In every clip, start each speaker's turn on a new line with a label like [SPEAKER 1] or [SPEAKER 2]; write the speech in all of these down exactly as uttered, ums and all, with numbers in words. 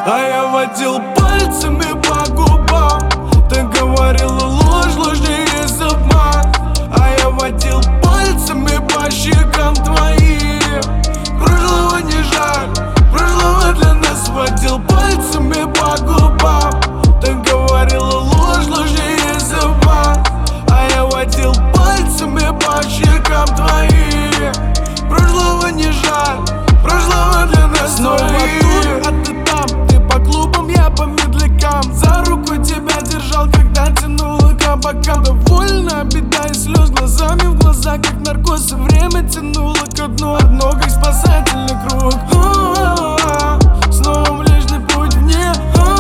[SPEAKER 1] А я водил пальцами по губам. Ты говорила ложь, ложь не есть обман. А я водил пальцами по щекам твоим. Прошлого не жаль, прошлого для нас. Водил пальцами по губам. Ты говорила ложь, ложь не есть обман. А я водил пальцами по щекам твоим. Прошлого не жаль, прошлого для нас. Снова тут, а ты там, ты по клубам, я по медлякам. За руку тебя держал, когда тянула к бокам. Довольно беда и слез глазами в глаза, как наркоз. И время тянуло ко дну, одно как спасательный круг. Снова Млечный Путь вне.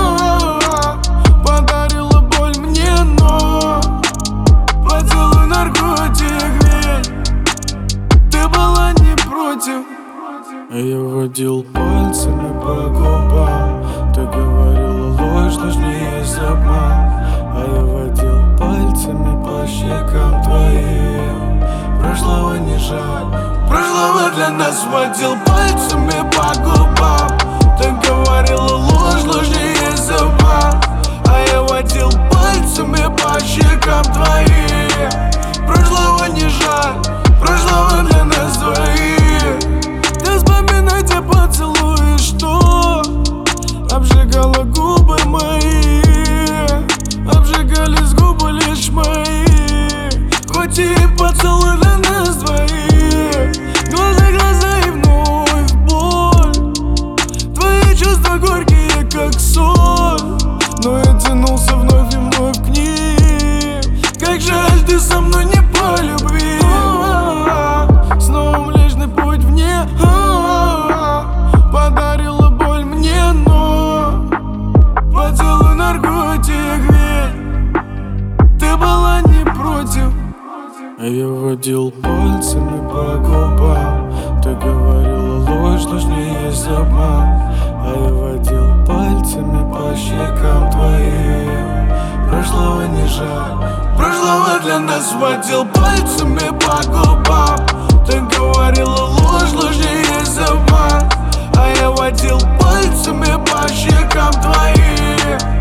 [SPEAKER 1] Подарила боль мне, но поцелуй наркотик, ведь ты была не против. Я водил пальцами по губам. Ты говорила ложь, ложь не есть обман. А я водил пальцами по щекам твоим. Прошлого не жаль, прошлого для нас. Водил пальцами по губам. Ты говорила ложь, ложь не есть обман. А я водил пальцами по щекам твоим. Прошлого не жаль, прошлого для нас двоих. Ты вспоминай те поцелуи, что обжигала губы мои. Обжигались губы лишь мои. Хоть и поцелуй для нас двоих. Глаза, глаза и вновь боль. Твои чувства горькие, как соль. Но я тянулся вновь и вновь к ним. Как жаль, ты со мной не по любви. Снова Млечный Путь вне. Подарила боль мне, но поцелуй наркотик, ведь ты была не против. Я водил пальцами по губам. Ты говорила ложь, ложь не есть обман. А я водил пальцами по щекам твоим. Прошлого не жаль, прошлого для нас. Водил пальцами по губам. Ты говорила ложь, ложь не есть обман. А я водил пальцами по щекам твоим.